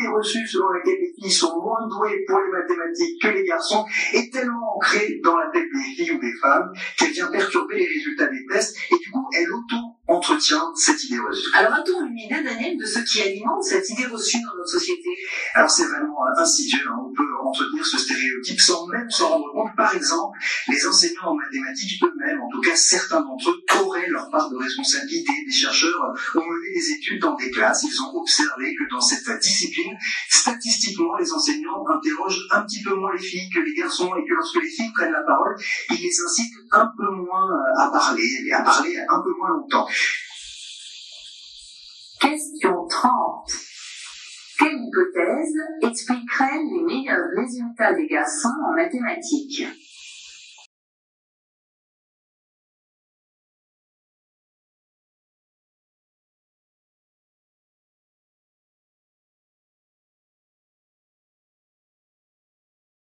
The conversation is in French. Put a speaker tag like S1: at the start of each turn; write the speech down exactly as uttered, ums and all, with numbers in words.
S1: reçue selon laquelle les filles sont moins douées pour les mathématiques que les garçons est tellement ancrée dans la tête des filles ou des femmes qu'elle vient perturber les résultats des tests et du coup elle auto-entretient cette idée reçue.
S2: Alors a-t-on une idée, Daniel, de ce qui alimente cette idée reçue dans notre société?
S1: Alors c'est vraiment insidieux, hein. On peut entretenir ce stéréotype sans même s'en rendre compte. Par exemple, les enseignants en mathématiques eux-mêmes, en tout cas certains d'entre eux, auraient leur part de responsabilité. Des chercheurs ont mené des études dans des classes, ils ont observé que dans cette discipline, statistiquement, les enseignants interrogent un petit peu moins les filles que les garçons et que lorsque les filles prennent la parole, ils les incitent un peu moins à parler et à parler un peu moins longtemps.
S2: Question trente. Quelle hypothèse expliquerait les meilleurs résultats des garçons en mathématiques?